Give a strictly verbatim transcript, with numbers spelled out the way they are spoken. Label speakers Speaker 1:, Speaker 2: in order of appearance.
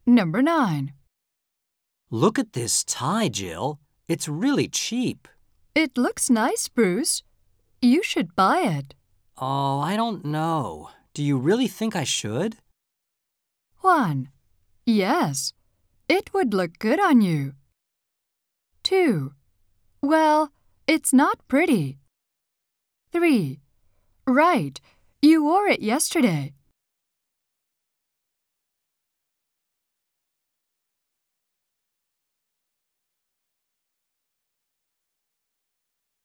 Speaker 1: Number nine.
Speaker 2: Look at this tie, Jill. It's really cheap.
Speaker 1: It looks nice, Bruce. You should buy it.
Speaker 2: Oh, I don't know. Do you really think I should?
Speaker 1: one. Yes, it would look good on you. two. Well, it's not pretty. three. Right, you wore it yesterday.